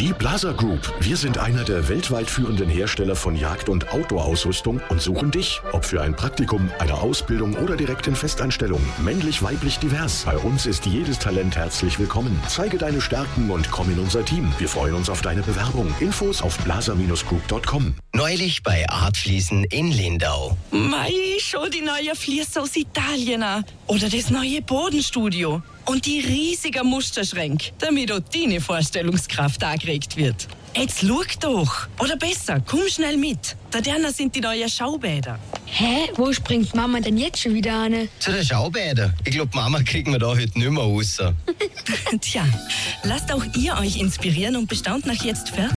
Die Blaser Group. Wir sind einer der weltweit führenden Hersteller von Jagd- und Outdoor-Ausrüstung und suchen dich. Ob für ein Praktikum, eine Ausbildung oder direkt in Festanstellung. Männlich, weiblich, divers. Bei uns ist jedes Talent herzlich willkommen. Zeige deine Stärken und komm in unser Team. Wir freuen uns auf deine Bewerbung. Infos auf blaser-group.com. Neulich bei Artfliesen in Lindau. Mei, schon die neue Fliese aus Italien an. Oder das neue Bodenstudio. Und die riesigen Musterschränke, damit auch deine Vorstellungskraft angeregt wird. Jetzt schau doch. Oder besser, komm schnell mit. Da drinnen sind die neuen Schaubäder. Hä? Wo springt Mama denn jetzt schon wieder an? Zu den Schaubädern. Ich glaube, Mama kriegen wir da heute nicht mehr raus. Tja, lasst auch ihr euch inspirieren und bestaunt nach jetzt fertig.